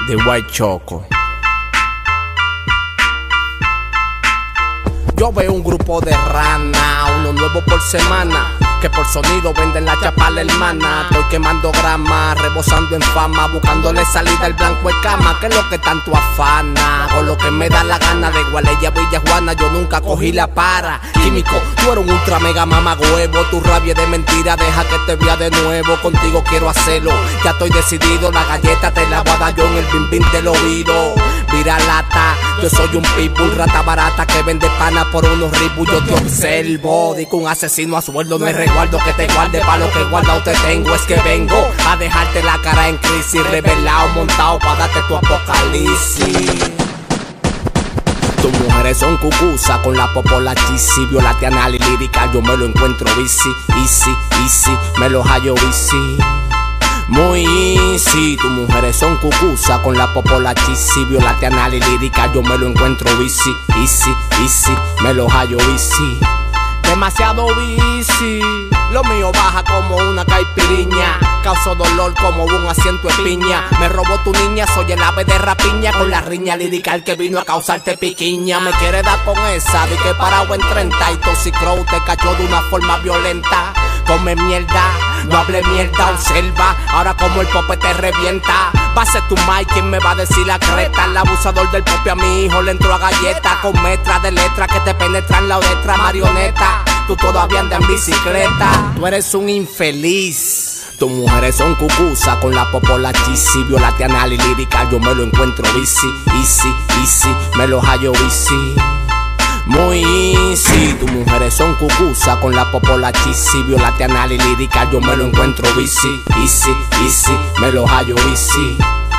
de White Choco. Yo veo un grupo de rana, uno nuevo por semana, que por sonido venden la chapa a la hermana. Estoy quemando grama, rebosando en fama, buscándole salida al blanco de cama. Que es lo que tanto afana, o lo que me da la gana. De Gualella, Villa Juana, yo nunca cogí la para. Químico, tú eres un ultra mega mamagüevo. Tu rabia de mentira, deja que te vea de nuevo. Contigo quiero hacerlo, ya estoy decidido. La galleta te la voy a dar yo en el bim bim del oído. Vira lata, yo soy un pitbull, rata barata que vende pana por unos ribus. Yo te observo, digo un asesino a sueldo. No es resguardo que te guarde, pa' lo que guardado te tengo. Es que vengo a dejarte la cara en crisis, revelado, montado pa' darte tu apocalipsis. Tus mujeres son cucusas con la popola cheesy, violate anal y lírica, yo me lo encuentro easy, easy, easy, me lo hallo easy. Muy easy, tus mujeres son cucusas con la popola cheesy, violate anal y lírica, yo me lo encuentro easy, easy, easy, me lo hallo easy. Demasiado easy, lo mío baja como una caipiriña, causo dolor como un asiento de piña. Me robó tu niña, soy el ave de rapiña, con la riña lirical que vino a causarte piquiña. Me quiere dar con esa, di que parado en 30 y Toxicrow te cachó de una forma violenta. Come mierda, no hable mierda, observa, ahora como el pope te revienta. Va a ser tu Mike quien me va a decir la creta. El abusador del pope a mi hijo le entró a galleta, con metras de letras que te penetran la letra marioneta. Tú todavía andas en bicicleta, tú eres un infeliz. Tus mujeres son cucusas con la popola cheesy, violate anal y lírica, yo me lo encuentro easy, easy, easy, me lo hallo easy. Muy easy, tus mujeres son cucusas con la popola cheesy, violate anal y lírica, yo me lo encuentro easy, easy, easy, me lo hallo easy.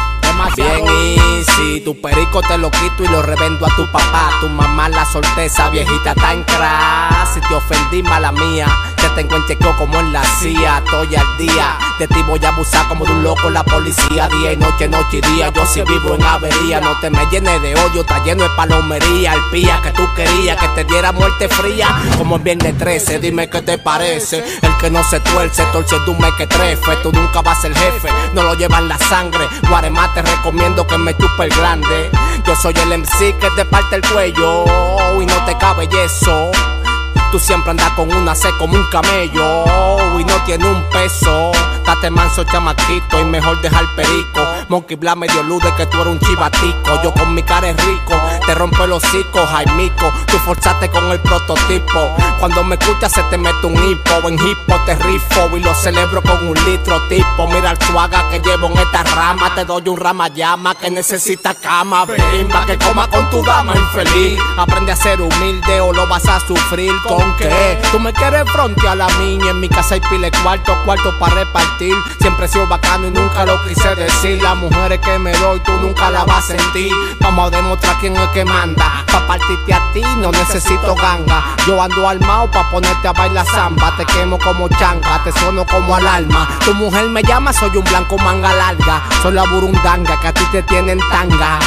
Bien easy, tu perico te lo quito y lo revendo a tu papá. Tu mamá la sorteza, viejita está en crack. Si te ofendí, mala mía, te tengo en chequeo como en la CIA. Estoy al día, de ti voy a abusar como de un loco la policía. Día y noche, noche y día, yo sí vivo en avería. No te me llenes de odio, está lleno de palomería. El pía que tú querías que te diera muerte fría, como el viernes 13, dime qué te parece. El que no se tuerce, torce tú me que trefe. Tú nunca vas a ser jefe, no lo llevan la sangre. Guaremá te recomiendo que me chupe el glande. Yo soy el MC que te parte el cuello y no te cabe yeso. Tú siempre andas con una C como un camello y no tiene un peso. Date manso chamaquito y mejor dejar perico. Monkey Bla medio lude que tú eres un chivatico. Yo con mi cara es rico, te rompo el hocico, Jaimico. Tú forzaste con el prototipo. Cuando me escuchas se te mete un hipo. En hipo te rifo y lo celebro con un litro tipo. Mira el suaga que llevo en esta rama. Te doy un rama llama que necesita cama. Bimba que coma con tu dama infeliz. Aprende a ser humilde o lo vas a sufrir. ¿Con qué? Tú me quieres frontear a mí. En mi casa hay pile cuarto para repartir. Siempre he sido bacano y nunca lo quise decir. Las mujeres que me doy tú nunca las vas a sentir. Vamos a demostrar quién es el que manda. Pa' partirte a ti no necesito ganga. Yo ando armado pa' ponerte a bailar samba. Te quemo como changa, te sueno como alarma. Tu mujer me llama, soy un blanco manga larga. Soy la burundanga que a ti te tienen tanga.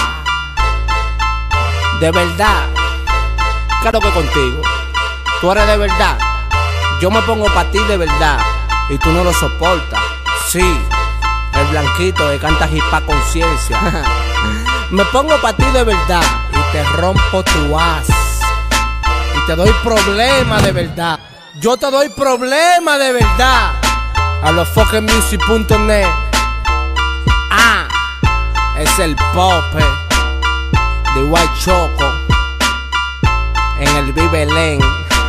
De verdad, claro que contigo. Tú eres de verdad, yo me pongo pa' ti de verdad y tú no lo soportas. Sí, el blanquito que canta hip hop conciencia. Me pongo pa' ti de verdad y te rompo tu as y te doy problema de verdad. Yo te doy problema de verdad. A los fuckingmusic.net. Es el pope de White Choco en el Vivelén.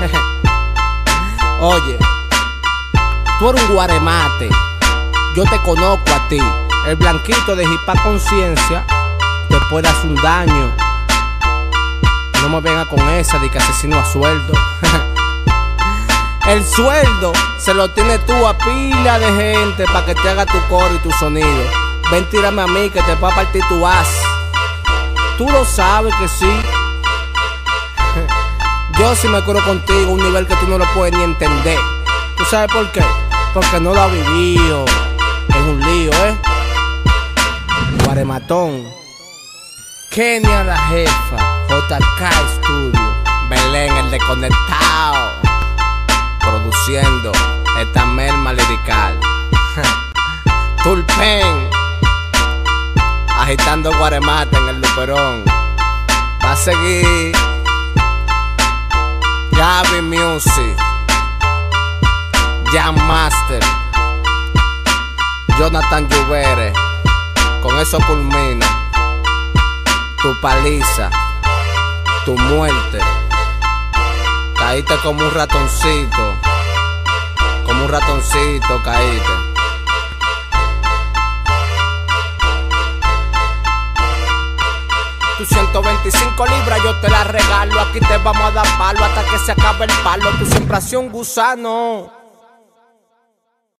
Oye, tú eres un guaremate, yo te conozco a ti. El blanquito de hip hop conciencia te puede hacer un daño. No me venga con esa de que asesino a sueldo. El sueldo se lo tienes tú a pila de gente para que te haga tu coro y tu sonido. Ven, tírame a mí que te va a partir tu as. Tú lo sabes que sí. Yo sí me curo contigo a un nivel que tú no lo puedes ni entender. ¿Tú sabes por qué? Porque no lo ha vivido. Es un lío, Guarematón, Kenia la jefa, JK Studio, Belén el desconectado, produciendo esta merma lirical. Tulpen, agitando el guaremate en el luperón. Va a seguir Gaby Music, Jam Master, Jonathan Lluvere. Con eso culmina tu paliza, tu muerte. Caíste como un ratoncito, caíste. Tu 125 libras yo te la regalo. Aquí te vamos a dar palo hasta que se acabe el palo. Tú siempre has sido un gusano.